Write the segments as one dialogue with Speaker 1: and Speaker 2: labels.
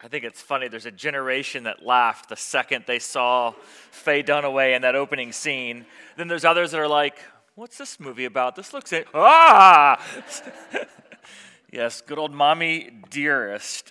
Speaker 1: I think it's funny, there's a generation that laughed the second they saw Faye Dunaway in that opening scene. Then there's others that are like, what's this movie about? This looks Yes, good old Mommy Dearest.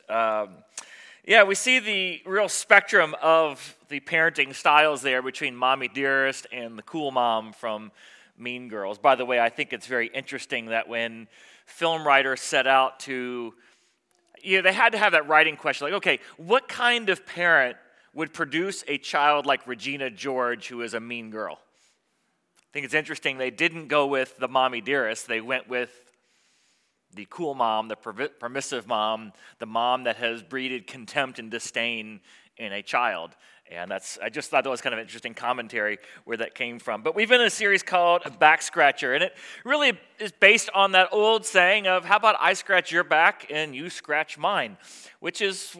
Speaker 1: We see the real spectrum of the parenting styles there between Mommy Dearest and the cool mom from Mean Girls. By the way, I think it's very interesting that when film writers set out to, they had to have that writing question, like, okay, what kind of parent would produce a child like Regina George, who is a mean girl? I think it's interesting they didn't go with the Mommy Dearest. They went with the cool mom, the permissive mom, the mom that has breeded contempt and disdain in a child. And I just thought that was kind of an interesting commentary where that came from. But we've been in a series called Back Scratcher, and it really is based on that old saying of, how about I scratch your back and you scratch mine, which is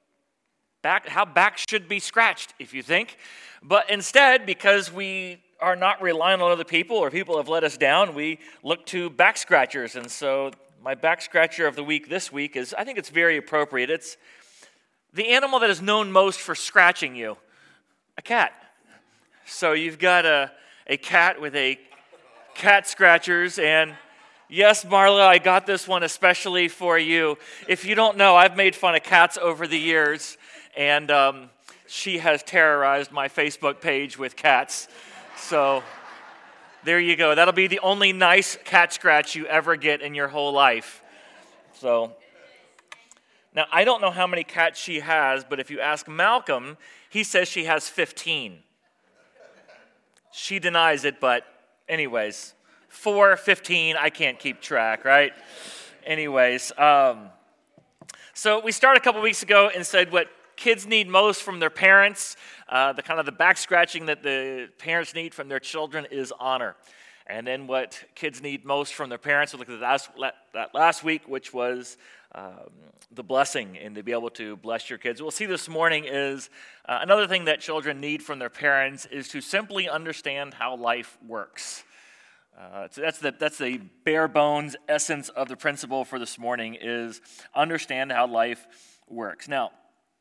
Speaker 1: how back should be scratched, if you think. But instead, because we are not relying on other people or people have let us down, we look to back scratchers. And so my back scratcher of the week this week is, I think it's very appropriate. It's the animal that is known most for scratching you, a cat. So you've got a cat with a cat scratchers, and yes, Marla, I got this one especially for you. If you don't know, I've made fun of cats over the years, and she has terrorized my Facebook page with cats. So there you go. That'll be the only nice cat scratch you ever get in your whole life. So now, I don't know how many cats she has, but if you ask Malcolm, he says she has 15. She denies it, but anyways, 4, 15, I can't keep track, right? Anyways, so we started a couple weeks ago and said what kids need most from their parents, the back scratching that the parents need from their children is honor. And then what kids need most from their parents, we looked at that last week, which was the blessing and to be able to bless your kids. What we'll see this morning is another thing that children need from their parents is to simply understand how life works. So that's the bare bones essence of the principle for this morning is understand how life works. Now,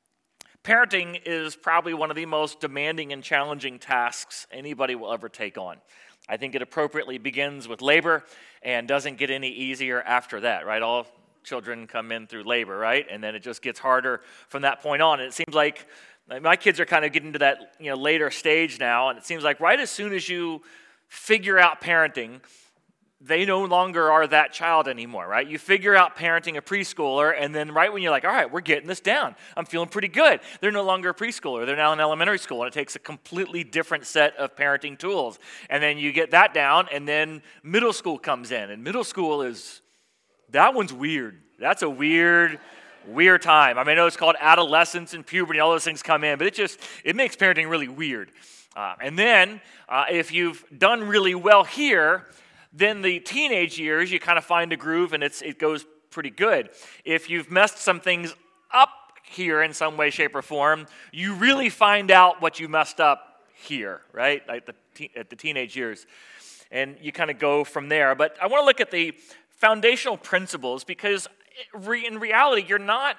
Speaker 1: parenting is probably one of the most demanding and challenging tasks anybody will ever take on. I think it appropriately begins with labor and doesn't get any easier after that, right? All children come in through labor, right? And then it just gets harder from that point on. And it seems like my kids are kind of getting to that later stage now, and it seems like right as soon as you figure out parenting, they no longer are that child anymore, right? You figure out parenting a preschooler, and then right when you're like, all right, we're getting this down. I'm feeling pretty good. They're no longer a preschooler. They're now in elementary school, and it takes a completely different set of parenting tools. And then you get that down, and then middle school comes in. And middle school that one's weird. That's a weird time. I mean, I know it's called adolescence and puberty, all those things come in, but it makes parenting really weird. And then if you've done really well here, then the teenage years, you kind of find a groove and it goes pretty good. If you've messed some things up here in some way, shape, or form, you really find out what you messed up here, right? At the teenage years. And you kind of go from there. But I want to look at the foundational principles because in reality, you're not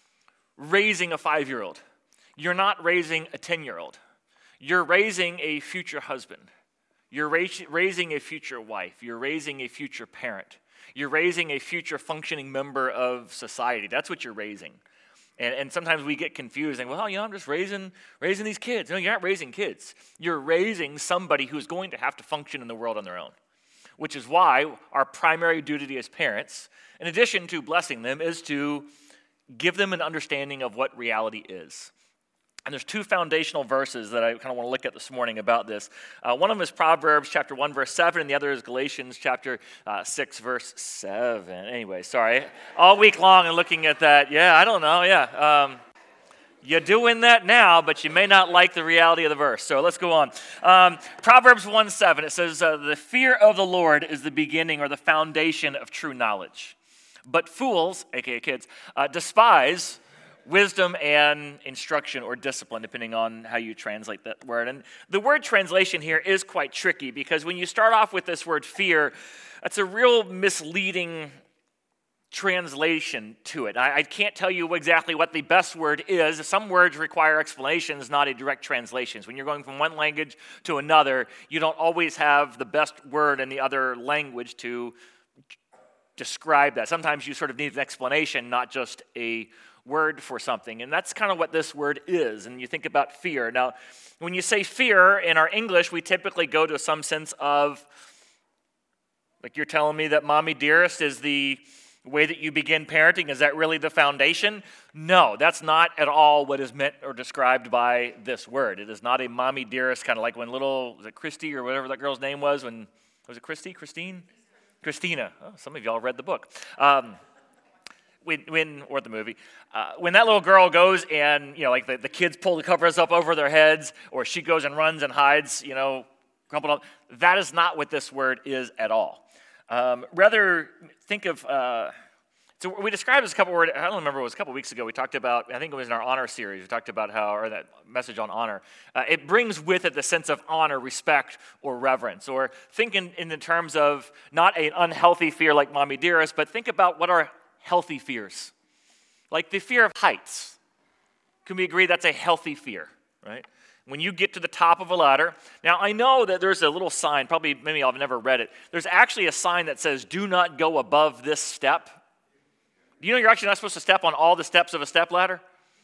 Speaker 1: raising a 5-year-old. You're not raising a 10-year-old. You're raising a future husband. You're raising a future wife. You're raising a future parent. You're raising a future functioning member of society. That's what you're raising. And sometimes we get confused and, I'm just raising these kids. No, you're not raising kids. You're raising somebody who's going to have to function in the world on their own, which is why our primary duty as parents, in addition to blessing them, is to give them an understanding of what reality is. And there's 2 foundational verses that I kind of want to look at this morning about this. One of them is Proverbs chapter 1, verse 7, and the other is Galatians chapter 6, verse 7. Anyway, sorry. All week long and looking at that. Yeah, I don't know. Yeah. You're doing that now, but you may not like the reality of the verse. So let's go on. Proverbs 1:7, it says, the fear of the Lord is the beginning or the foundation of true knowledge. But fools, aka kids, despise wisdom and instruction or discipline, depending on how you translate that word. And the word translation here is quite tricky because when you start off with this word fear, that's a real misleading translation to it. I can't tell you exactly what the best word is. Some words require explanations, not a direct translations. When you're going from one language to another, you don't always have the best word in the other language to describe that. Sometimes you sort of need an explanation, not just a word for something. And that's kind of what this word is. And you think about fear. Now, when you say fear in our English, we typically go to some sense of, like you're telling me that Mommy Dearest is the way that you begin parenting. Is that really the foundation? No, that's not at all what is meant or described by this word. It is not a Mommy Dearest, kind of like when was it Christy or whatever that girl's name was? Was it Christy? Christine? Christina. Oh, some of y'all read the book. Or the movie. When that little girl goes and, like the kids pull the covers up over their heads, or she goes and runs and hides, crumpled up, that is not what this word is at all. Rather, think of, so we described this a couple words, I don't remember, it was a couple weeks ago, we talked about, I think it was in our honor series, we talked about or that message on honor. It brings with it the sense of honor, respect, or reverence. Or think in the terms of not an unhealthy fear like Mommy Dearest, but think about what are healthy fears. Like the fear of heights. Can we agree that's a healthy fear, right? When you get to the top of a ladder. Now, I know that there's a little sign, maybe I've never read it. There's actually a sign that says, do not go above this step. Do you know you're actually not supposed to step on all the steps of a step ladder?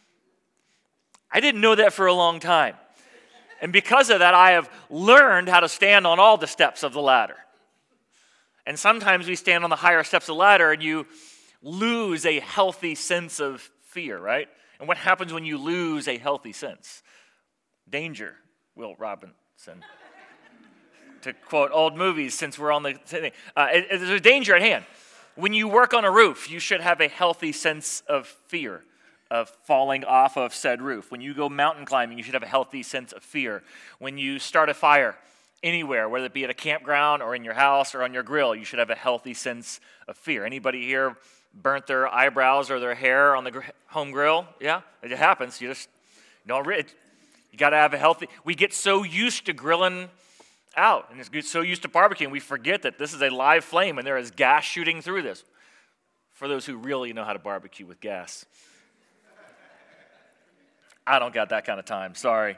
Speaker 1: I didn't know that for a long time. And because of that, I have learned how to stand on all the steps of the ladder. And sometimes we stand on the higher steps of the ladder and you lose a healthy sense of fear, right? And what happens when you lose a healthy sense? Danger, Will Robinson. To quote old movies, since we're on the thing. There's a danger at hand. When you work on a roof, you should have a healthy sense of fear of falling off of said roof. When you go mountain climbing, you should have a healthy sense of fear. When you start a fire anywhere, whether it be at a campground or in your house or on your grill, you should have a healthy sense of fear. Anybody here burnt their eyebrows or their hair on the home grill? Yeah, it happens. You got to have a healthy. We get so used to grilling out and get so used to barbecuing, we forget that this is a live flame and there is gas shooting through this. For those who really know how to barbecue with gas, I don't got that kind of time. Sorry,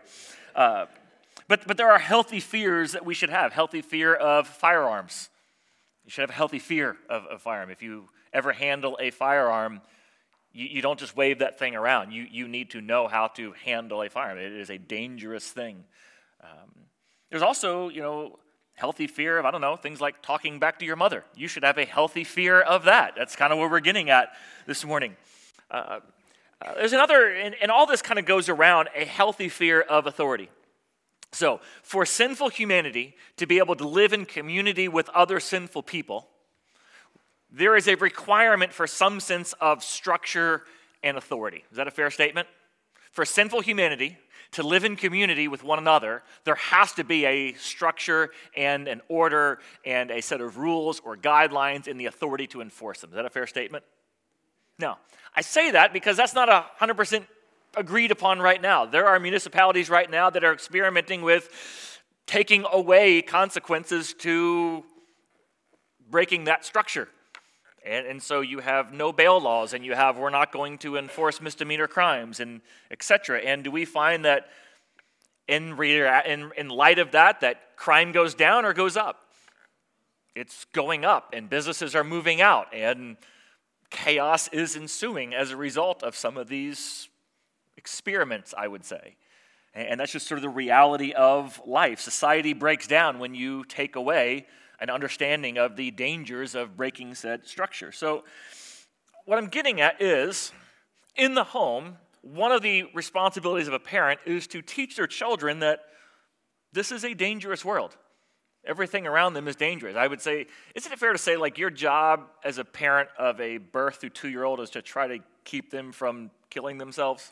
Speaker 1: but there are healthy fears that we should have. Healthy fear of firearms. You should have a healthy fear of firearm. If you ever handle a firearm, you don't just wave that thing around. You need to know how to handle a firearm. It is a dangerous thing. There's also, healthy fear of, things like talking back to your mother. You should have a healthy fear of that. That's kind of what we're getting at this morning. There's another, and all this kind of goes around a healthy fear of authority. So, for sinful humanity to be able to live in community with other sinful people, there is a requirement for some sense of structure and authority. Is that a fair statement? For sinful humanity to live in community with one another, there has to be a structure and an order and a set of rules or guidelines and the authority to enforce them. Is that a fair statement? No. I say that because that's not 100% agreed upon right now. There are municipalities right now that are experimenting with taking away consequences to breaking that structure. And so you have no bail laws, and you have we're not going to enforce misdemeanor crimes, and etc. And do we find that in light of that crime goes down or goes up? It's going up, and businesses are moving out, and chaos is ensuing as a result of some of these experiments, I would say. And that's just sort of the reality of life. Society breaks down when you take away an understanding of the dangers of breaking said structure. So what I'm getting at is, in the home, one of the responsibilities of a parent is to teach their children that this is a dangerous world. Everything around them is dangerous. I would say, isn't it fair to say, like, your job as a parent of a birth through 2-year-old is to try to keep them from killing themselves?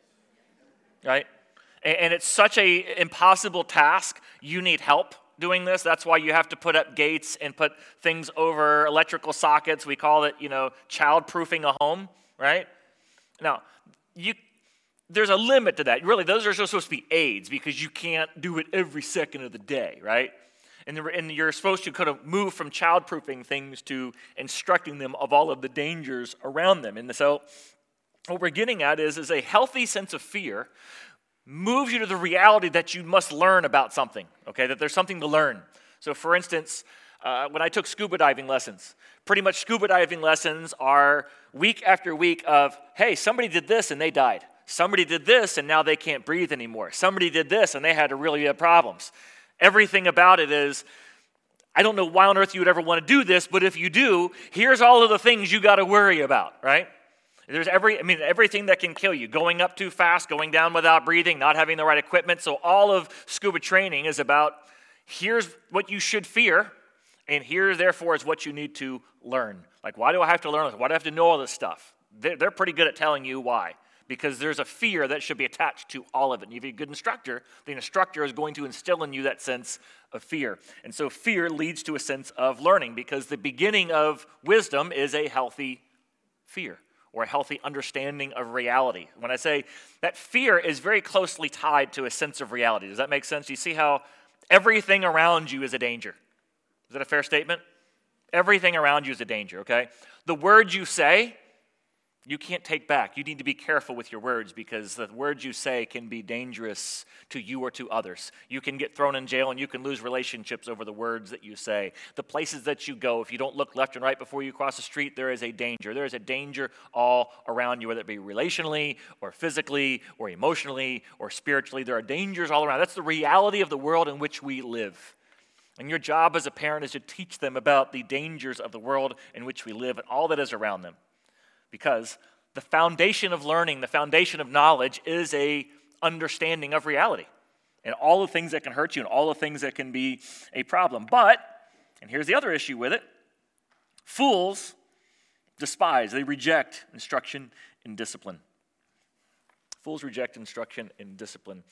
Speaker 1: Right? And it's such an impossible task. You need help doing this. That's why you have to put up gates and put things over electrical sockets. We call it, child-proofing a home, right? Now, there's a limit to that. Really, those are supposed to be aids because you can't do it every second of the day, right? And you're supposed to kind of move from child-proofing things to instructing them of all of the dangers around them. And so what we're getting at is a healthy sense of fear moves you to the reality that you must learn about something, okay, that there's something to learn. So for instance, when I took scuba diving lessons, pretty much scuba diving lessons are week after week of, hey, somebody did this and they died. Somebody did this and now they can't breathe anymore. Somebody did this and they had really bad problems. Everything about it is, I don't know why on earth you would ever want to do this, but if you do, here's all of the things you got to worry about, right? There's everything that can kill you. Going up too fast, going down without breathing, not having the right equipment. So all of scuba training is about, here's what you should fear, and here, therefore, is what you need to learn. Like, why do I have to learn this? Why do I have to know all this stuff? They're pretty good at telling you why. Because there's a fear that should be attached to all of it. And if you're a good instructor, the instructor is going to instill in you that sense of fear. And so fear leads to a sense of learning, because the beginning of wisdom is a healthy fear, or a healthy understanding of reality. When I say that fear is very closely tied to a sense of reality, does that make sense? You see how everything around you is a danger. Is that a fair statement? Everything around you is a danger, okay? The words you say, you can't take back. You need to be careful with your words, because the words you say can be dangerous to you or to others. You can get thrown in jail and you can lose relationships over the words that you say. The places that you go, if you don't look left and right before you cross the street, there is a danger. There is a danger all around you, whether it be relationally or physically or emotionally or spiritually. There are dangers all around. That's the reality of the world in which we live. And your job as a parent is to teach them about the dangers of the world in which we live and all that is around them. Because the foundation of learning, the foundation of knowledge is a understanding of reality and all the things that can hurt you and all the things that can be a problem. But, and here's the other issue with it, fools despise, they reject instruction and discipline. Fools reject instruction and discipline.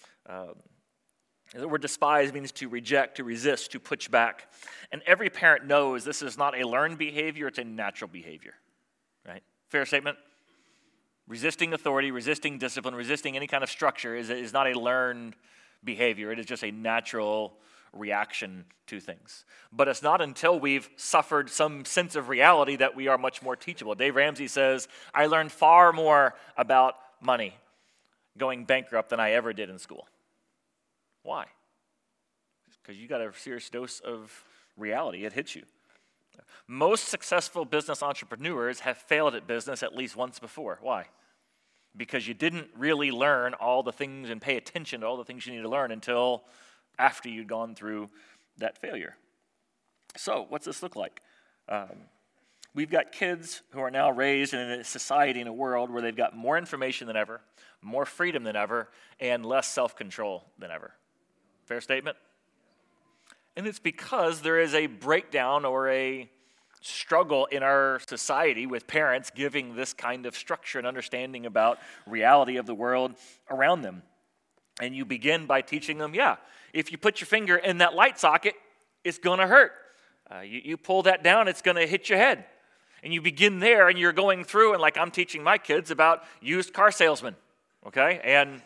Speaker 1: The word despise means to reject, to resist, to push back. And every parent knows this is not a learned behavior, it's a natural behavior, right? Fair statement? Resisting authority, resisting discipline, resisting any kind of structure is not a learned behavior. It is just a natural reaction to things. But it's not until we've suffered some sense of reality that we are much more teachable. Dave Ramsey says, I learned far more about money going bankrupt than I ever did in school. Why? Because you got a serious dose of reality. It hits you. Most successful business entrepreneurs have failed at business at least once before. Why? Because you didn't really learn all the things and pay attention to all the things you need to learn until after you'd gone through that failure. So, what's this look like? We've got kids who are now raised in a society, in a world where they've got more information than ever, more freedom than ever, and less self-control than ever. Fair statement? And it's because there is a breakdown or a struggle in our society with parents giving this kind of structure and understanding about reality of the world around them. And you begin by teaching them, if you put your finger in that light socket, it's going to hurt. You pull that down, it's going to hit your head. And you begin there, and you're going through, and like I'm teaching my kids about used car salesmen, okay? And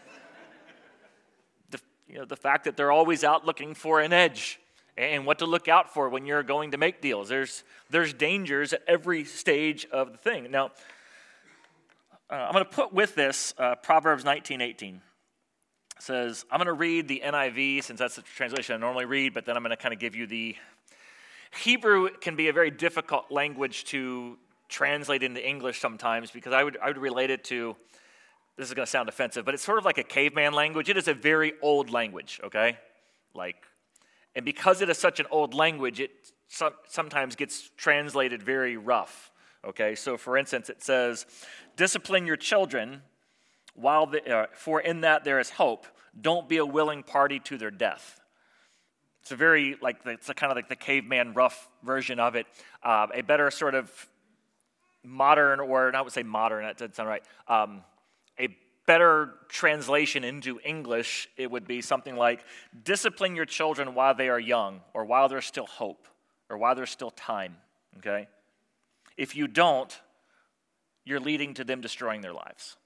Speaker 1: the fact that they're always out looking for an edge and what to look out for when you're going to make deals. There's dangers at every stage of the thing. Now, I'm going to put with this Proverbs 19:18. It says, I'm going to read the NIV since that's the translation I normally read, but then I'm going to kind of give you the Hebrew can be a very difficult language to translate into English sometimes, because I would relate it to, this is going to sound offensive, but it's sort of like a caveman language. It is a very old language, okay? And because it is such an old language, it sometimes gets translated very rough, okay? So for instance, it says, discipline your children for in that there is hope. Don't be a willing party to their death. It's a very, it's kind of like the caveman rough version of it. A better sort of modern, or I would say modern, that doesn't sound right. A better translation into English, it would be something like, discipline your children while they are young, or while there's still hope, or while there's still time, okay? If you don't, you're leading to them destroying their lives.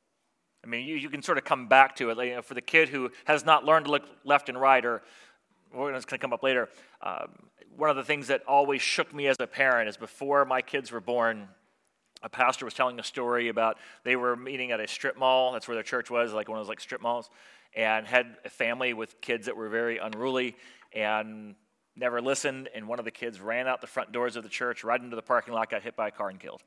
Speaker 1: I mean, you can sort of come back to it. For the kid who has not learned to look left and right, or it's going to come up later. One of the things that always shook me as a parent is before my kids were born, a pastor was telling a story about they were meeting at a strip mall. That's where their church was, like one of those like strip malls, and had a family with kids that were very unruly and never listened. And one of the kids ran out the front doors of the church, right into the parking lot, got hit by a car and killed.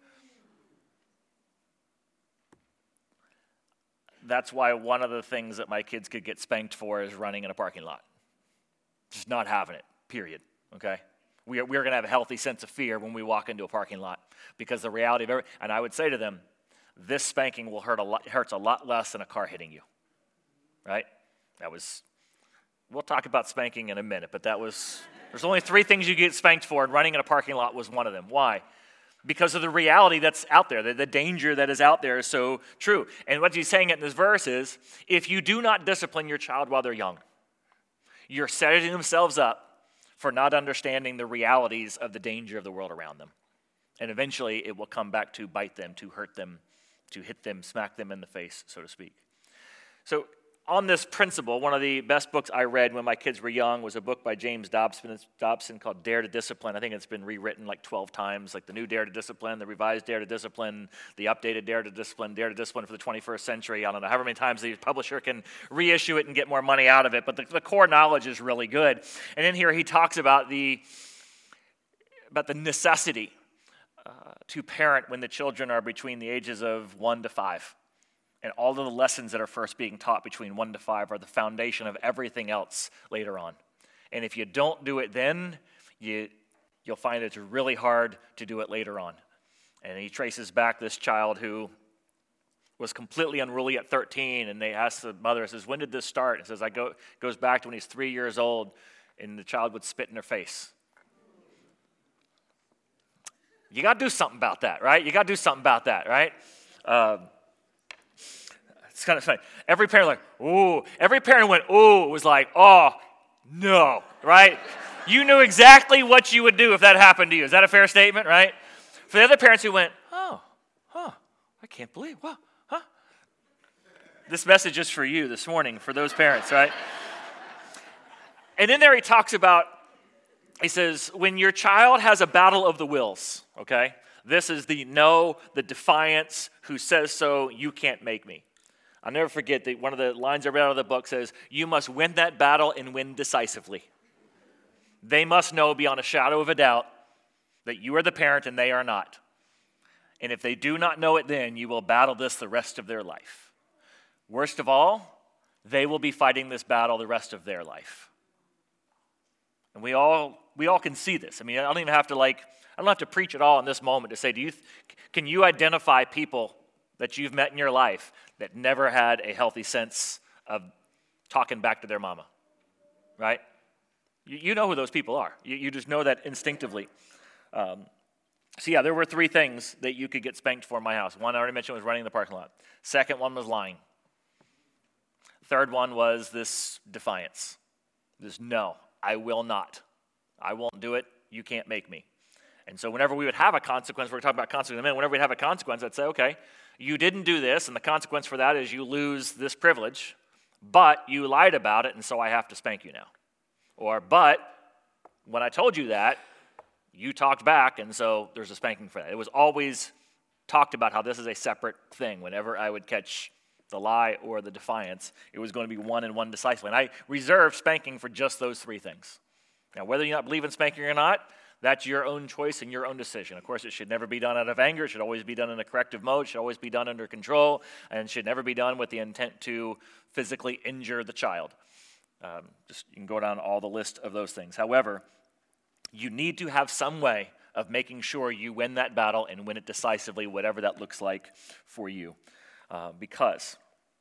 Speaker 1: That's why one of the things that my kids could get spanked for is running in a parking lot. Just not having it, period, okay? We're going to have a healthy sense of fear when we walk into a parking lot because the reality of and I would say to them, this spanking will hurts a lot less than a car hitting you, right? We'll talk about spanking in a minute, but there's only 3 things you get spanked for, and running in a parking lot was one of them. Why? Because of the reality that's out there, the danger that is out there is so true. And what he's saying in this verse is, if you do not discipline your child while they're young, you're setting themselves up for not understanding the realities of the danger of the world around them. And eventually it will come back to bite them, to hurt them, to hit them, smack them in the face, so to speak. So on this principle, one of the best books I read when my kids were young was a book by James Dobson called Dare to Discipline. I think it's been rewritten like 12 times, like the new Dare to Discipline, the revised Dare to Discipline, the updated Dare to Discipline for the 21st century. I don't know how many times the publisher can reissue it and get more money out of it, but the core knowledge is really good. And in here he talks about the necessity to parent when the children are between the ages of 1 to 5. And all of the lessons that are first being taught between 1 to 5 are the foundation of everything else later on. And if you don't do it then, you'll find it's really hard to do it later on. And he traces back this child who was completely unruly at 13, and they asked the mother, says, when did this start? It says, goes back to when he's 3 years old, and the child would spit in her face. You got to do something about that, right? It's kind of funny. Every parent ooh. Every parent went, ooh. It was like, oh, no, right? You knew exactly what you would do if that happened to you. Is that a fair statement, right? For the other parents who went, I can't believe, wow, huh? This message is for you this morning, for those parents, right? And in there he talks about, he says, when your child has a battle of the wills, okay? This is the no, the defiance, who says so, you can't make me. I'll never forget that one of the lines I read out of the book says, you must win that battle and win decisively. They must know beyond a shadow of a doubt that you are the parent and they are not. And if they do not know it then, you will battle this the rest of their life. Worst of all, they will be fighting this battle the rest of their life. And we all can see this. I mean, I don't have to preach at all in this moment to say, can you identify people that you've met in your life that never had a healthy sense of talking back to their mama, right? You know who those people are. You just know that instinctively. There were 3 things that you could get spanked for in my house. One I already mentioned was running in the parking lot. Second one was lying. Third one was this defiance. This no, I will not. I won't do it. You can't make me. And so whenever we would have a consequence, we're talking about consequence in a minute, whenever we'd have a consequence, I'd say, okay, you didn't do this, and the consequence for that is you lose this privilege, but you lied about it, and so I have to spank you now. Or, but when I told you that, you talked back, and so there's a spanking for that. It was always talked about how this is a separate thing. Whenever I would catch the lie or the defiance, it was going to be one and one decisively. And I reserved spanking for just those 3 things. Now, whether you not believe in spanking or not, that's your own choice and your own decision. Of course, it should never be done out of anger. It should always be done in a corrective mode. It should always be done under control, and should never be done with the intent to physically injure the child. You can go down all the list of those things. However, you need to have some way of making sure you win that battle and win it decisively, whatever that looks like for you. Because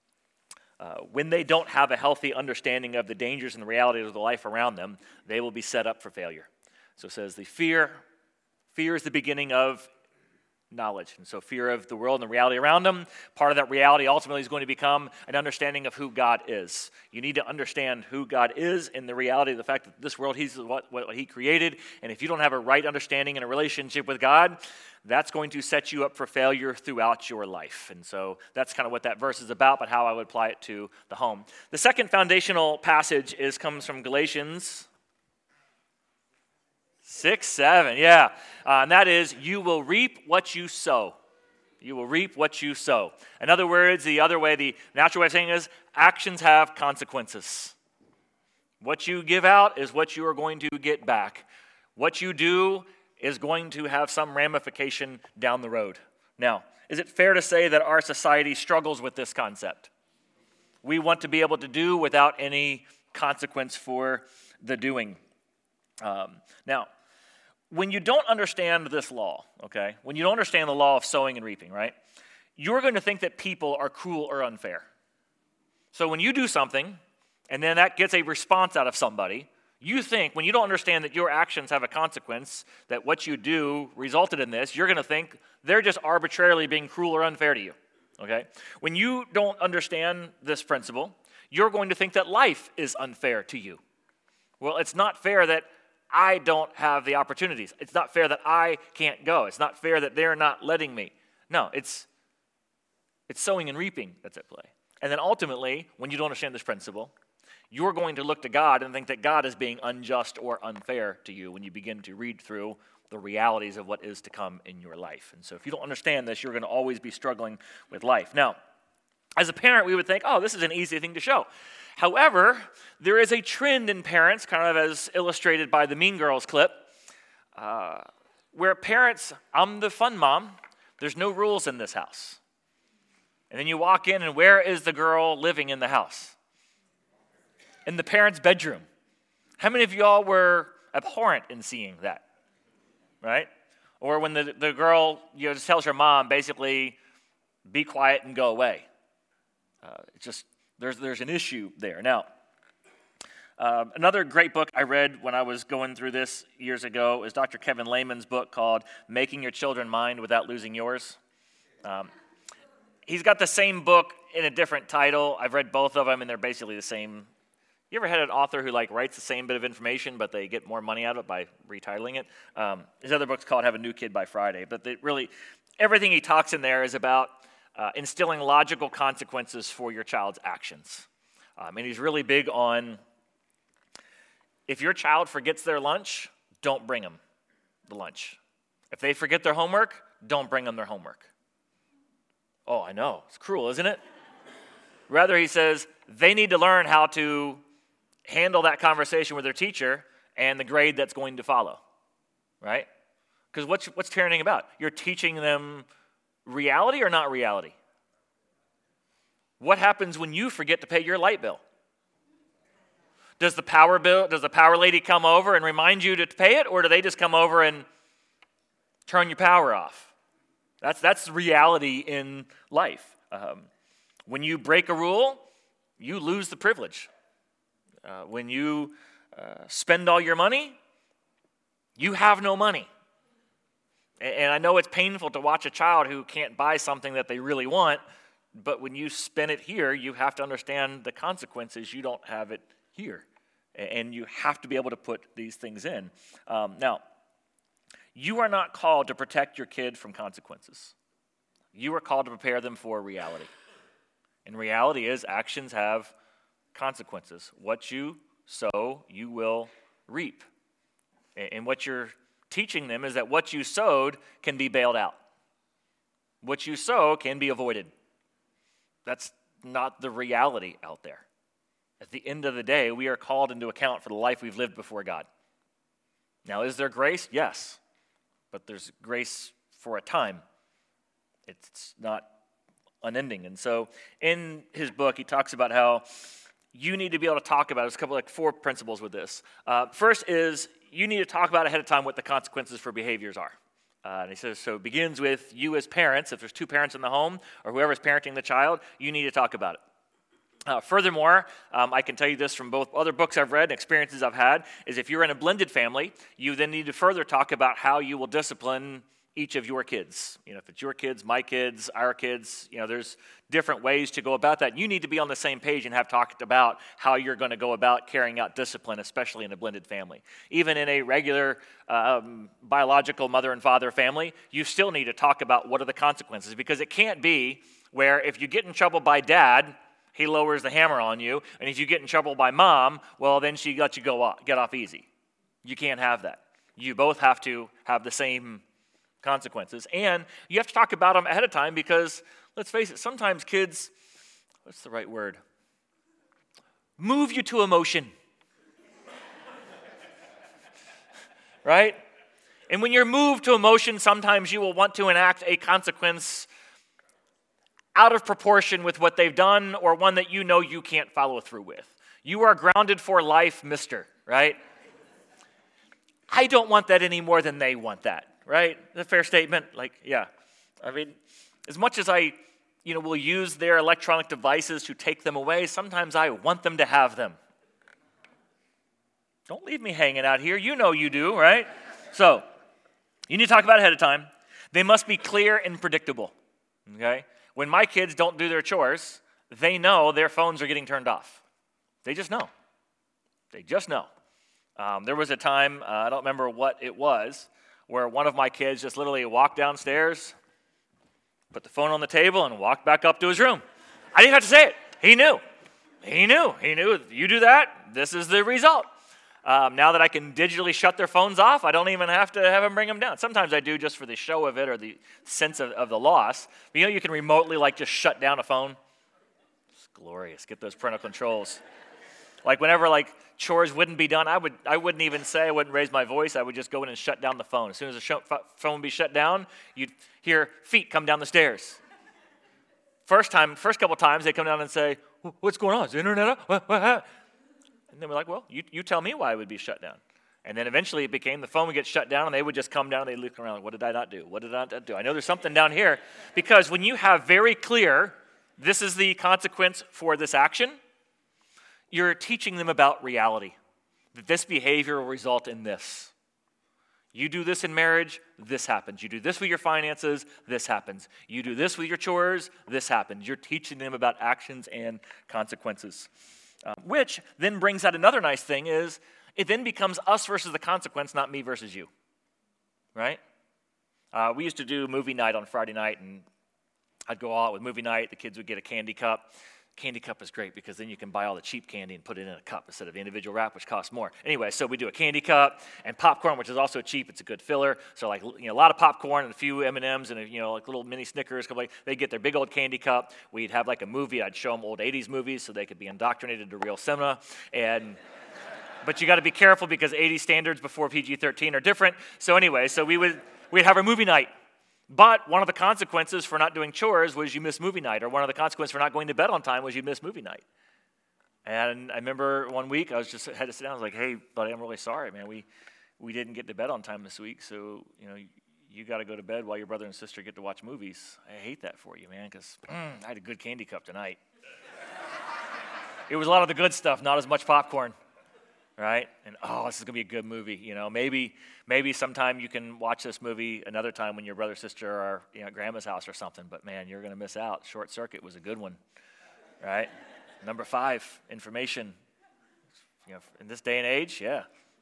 Speaker 1: when they don't have a healthy understanding of the dangers and the realities of the life around them, they will be set up for failure. So it says the fear is the beginning of knowledge. And so fear of the world and the reality around them, part of that reality ultimately is going to become an understanding of who God is. You need to understand who God is and the reality of the fact that this world, He's what He created. And if you don't have a right understanding and a relationship with God, that's going to set you up for failure throughout your life. And so that's kind of what that verse is about, but how I would apply it to the home. The second foundational passage comes from Galatians 6, 7, yeah. And that is, you will reap what you sow. You will reap what you sow. In other words, the natural way of saying is, actions have consequences. What you give out is what you are going to get back. What you do is going to have some ramification down the road. Now, is it fair to say that our society struggles with this concept? We want to be able to do without any consequence for the doing. Now, when you don't understand this law, okay, when you don't understand the law of sowing and reaping, right, you're going to think that people are cruel or unfair. So when you do something, and then that gets a response out of somebody, you think, when you don't understand that your actions have a consequence, that what you do resulted in this, you're going to think they're just arbitrarily being cruel or unfair to you, okay? When you don't understand this principle, you're going to think that life is unfair to you. Well, it's not fair that I don't have the opportunities. It's not fair that I can't go. It's not fair that they're not letting me. No, it's sowing and reaping that's at play. And then ultimately, when you don't understand this principle, you're going to look to God and think that God is being unjust or unfair to you when you begin to read through the realities of what is to come in your life. And so if you don't understand this, you're going to always be struggling with life. Now, as a parent, we would think, oh, this is an easy thing to show. However, there is a trend in parents, kind of as illustrated by the Mean Girls clip, where parents, I'm the fun mom, there's no rules in this house. And then you walk in, and where is the girl living in the house? In the parents' bedroom. How many of y'all were abhorrent in seeing that? Right? Or when the girl just tells her mom, basically, be quiet and go away. There's an issue there. Now, another great book I read when I was going through this years ago is Dr. Kevin Lehman's book called Making Your Children Mind Without Losing Yours. He's got the same book in a different title. I've read both of them, and they're basically the same. You ever had an author who writes the same bit of information, but they get more money out of it by retitling it? His other book's called Have a New Kid by Friday. But everything he talks in there is about instilling logical consequences for your child's actions. And he's really big on, if your child forgets their lunch, don't bring them the lunch. If they forget their homework, don't bring them their homework. Oh, I know. It's cruel, isn't it? Rather, he says, they need to learn how to handle that conversation with their teacher and the grade that's going to follow, right? Because what's parenting about? You're teaching them reality or not reality? What happens when you forget to pay your light bill? Does the power lady come over and remind you to pay it, or do they just come over and turn your power off? That's reality in life. When you break a rule, you lose the privilege. When you spend all your money, you have no money. And I know it's painful to watch a child who can't buy something that they really want, but when you spend it here, you have to understand the consequences. You don't have it here. And you have to be able to put these things in. Now, you are not called to protect your kid from consequences. You are called to prepare them for reality. And reality is actions have consequences. What you sow, you will reap. And what you're teaching them is that what you sowed can be bailed out. What you sow can be avoided. That's not the reality out there. At the end of the day, we are called into account for the life we've lived before God. Now, is there grace? Yes. But there's grace for a time. It's not unending. And so in his book, he talks about how you need to be able to talk about, there's a couple 4 principles with this. First is you need to talk about ahead of time what the consequences for behaviors are. And he says, so it begins with you as parents. If there's 2 parents in the home or whoever's parenting the child, you need to talk about it. Furthermore, I can tell you this from both other books I've read and experiences I've had, is if you're in a blended family, you then need to further talk about how you will discipline each of your kids. If it's your kids, my kids, our kids, there's different ways to go about that. You need to be on the same page and have talked about how you're going to go about carrying out discipline, especially in a blended family. Even in a regular biological mother and father family, you still need to talk about what are the consequences, because it can't be where if you get in trouble by dad, he lowers the hammer on you, and if you get in trouble by mom, well, then she lets you get off easy. You can't have that. You both have to have the same consequences. And you have to talk about them ahead of time because, let's face it, sometimes kids, what's the right word? Move you to emotion. Right? And when you're moved to emotion, sometimes you will want to enact a consequence out of proportion with what they've done or one that you know you can't follow through with. You are grounded for life, mister, right? I don't want that any more than they want that, right? Is that a fair statement? Like, yeah. I mean, as much as I, will use their electronic devices to take them away, sometimes I want them to have them. Don't leave me hanging out here. You know you do, right? So, you need to talk about it ahead of time. They must be clear and predictable, okay? When my kids don't do their chores, they know their phones are getting turned off. They just know. They just know. There was a time, I don't remember what it was, where one of my kids just literally walked downstairs, put the phone on the table, and walked back up to his room. I didn't have to say it. He knew. He knew. You do that, this is the result. Now that I can digitally shut their phones off, I don't even have to have them bring them down. Sometimes I do just for the show of it or the sense of the loss. But you can remotely just shut down a phone. It's glorious. Get those parental controls. Whenever chores wouldn't be done, I wouldn't even say, I wouldn't raise my voice. I would just go in and shut down the phone. As soon as the phone would be shut down, you'd hear feet come down the stairs. First couple times, they come down and say, "What's going on? Is the internet up?" And then we're like, well, you tell me why it would be shut down. And then eventually it became the phone would get shut down, and they would just come down and they'd look around, what did I not do? What did I not do? I know there's something down here. Because when you have very clear, this is the consequence for this action, you're teaching them about reality. That this behavior will result in this. You do this in marriage, this happens. You do this with your finances, this happens. You do this with your chores, this happens. You're teaching them about actions and consequences. Which then brings out another nice thing is it then becomes us versus the consequence, not me versus you, right? We used to do movie night on Friday night, and I'd go all out with movie night. The kids would get a candy cup. Candy cup is great because then you can buy all the cheap candy and put it in a cup instead of the individual wrap, which costs more. Anyway, so we do a candy cup and popcorn, which is also cheap. It's a good filler. So a lot of popcorn and a few M&Ms and little mini Snickers. They get their big old candy cup. We'd have a movie. I'd show them old 80s movies so they could be indoctrinated to real cinema. But you got to be careful because 80 standards before PG-13 are different. So anyway, we'd have our movie night. But one of the consequences for not doing chores was you miss movie night, or one of the consequences for not going to bed on time was you miss movie night. And I remember one week I had to sit down. I was like, "Hey, buddy, I'm really sorry, man. We didn't get to bed on time this week, so you got to go to bed while your brother and sister get to watch movies. I hate that for you, man, because I had a good candy cup tonight. It was a lot of the good stuff, not as much popcorn." Right? And this is going to be a good movie. Maybe sometime you can watch this movie another time when your brother, sister are at grandma's house or something. But man, you're going to miss out. Short Circuit was a good one, right? Number 5, information. In this day and age, yeah.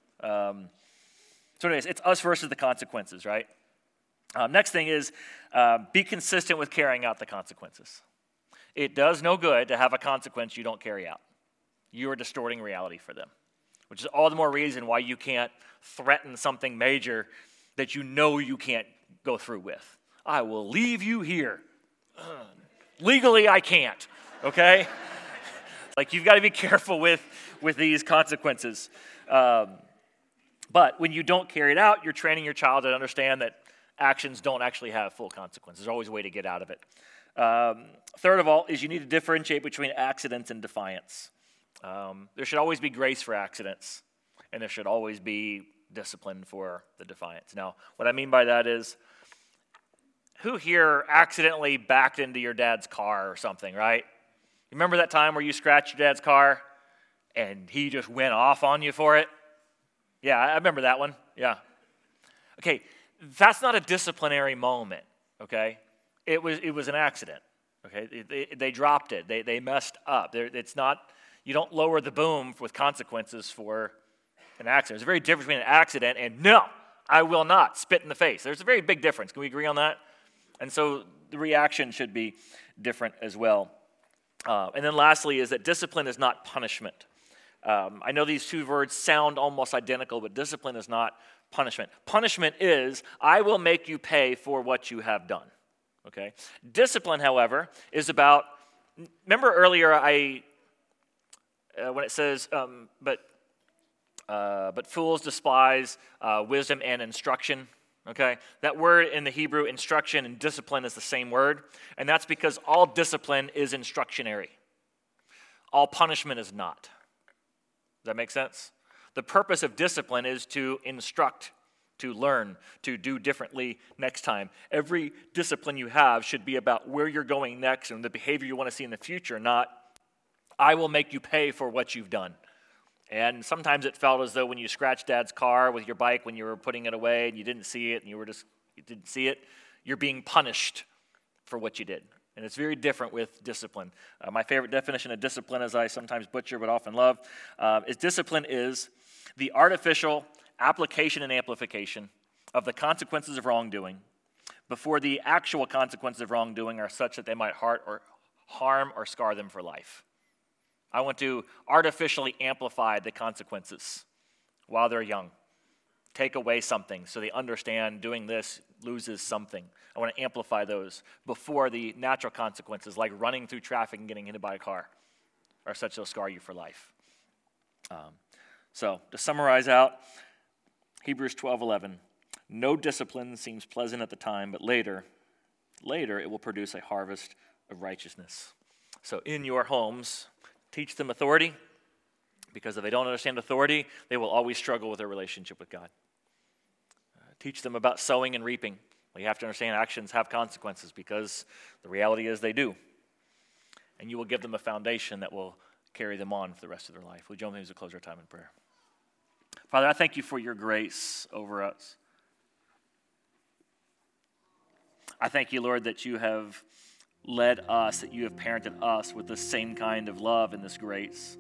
Speaker 1: So anyways, it's us versus the consequences, right? Next thing is be consistent with carrying out the consequences. It does no good to have a consequence you don't carry out. You are distorting reality for them. Which is all the more reason why you can't threaten something major that you know you can't go through with. I will leave you here. Legally, I can't, okay? You've got to be careful with these consequences. But when you don't carry it out, you're training your child to understand that actions don't actually have full consequences. There's always a way to get out of it. Third of all is you need to differentiate between accidents and defiance. There should always be grace for accidents, and there should always be discipline for the defiance. Now, what I mean by that is, who here accidentally backed into your dad's car or something, right? Remember that time where you scratched your dad's car, and he just went off on you for it? Yeah, I remember that one, yeah. Okay, that's not a disciplinary moment, okay? It was an accident, okay? They dropped it. They messed up. It's not... You don't lower the boom with consequences for an accident. There's a very difference between an accident and, no, I will not, spit in the face. There's a very big difference. Can we agree on that? And so the reaction should be different as well. And then lastly is that discipline is not punishment. I know these two words sound almost identical, but discipline is not punishment. Punishment is, I will make you pay for what you have done. Okay? Discipline, however, is about, remember earlier when it says, but fools despise wisdom and instruction. Okay? That word in the Hebrew, instruction and discipline, is the same word. And that's because all discipline is instructionary. All punishment is not. Does that make sense? The purpose of discipline is to instruct, to learn, to do differently next time. Every discipline you have should be about where you're going next and the behavior you want to see in the future, not, I will make you pay for what you've done. And sometimes it felt as though when you scratched Dad's car with your bike when you were putting it away and you didn't see it and you didn't see it, you're being punished for what you did. And it's very different with discipline. My favorite definition of discipline, as I sometimes butcher but often love, is discipline is the artificial application and amplification of the consequences of wrongdoing before the actual consequences of wrongdoing are such that they might harm or scar them for life. I want to artificially amplify the consequences while they're young. Take away something so they understand doing this loses something. I want to amplify those before the natural consequences, like running through traffic and getting hit by a car, are such they'll scar you for life. So to summarize out, Hebrews 12:11, no discipline seems pleasant at the time, but later it will produce a harvest of righteousness. So in your homes, teach them authority, because if they don't understand authority, they will always struggle with their relationship with God. Teach them about sowing and reaping. Well, you have to understand actions have consequences, because the reality is they do. And you will give them a foundation that will carry them on for the rest of their life. Will you join me as we close our time in prayer? Father, I thank you for your grace over us. I thank you, Lord, that you have led us, that you have parented us with the same kind of love and this grace.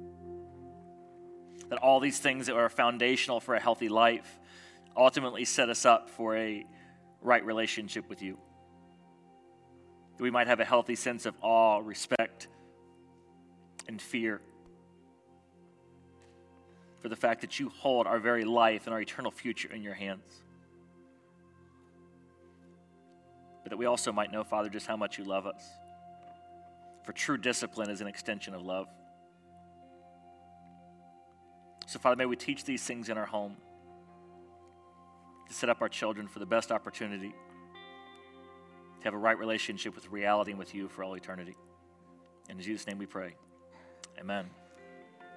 Speaker 1: That all these things that are foundational for a healthy life ultimately set us up for a right relationship with you. That we might have a healthy sense of awe, respect, and fear for the fact that you hold our very life and our eternal future in your hands. But that we also might know, Father, just how much you love us. For true discipline is an extension of love. So, Father, may we teach these things in our home to set up our children for the best opportunity to have a right relationship with reality and with you for all eternity. In Jesus' name we pray. Amen.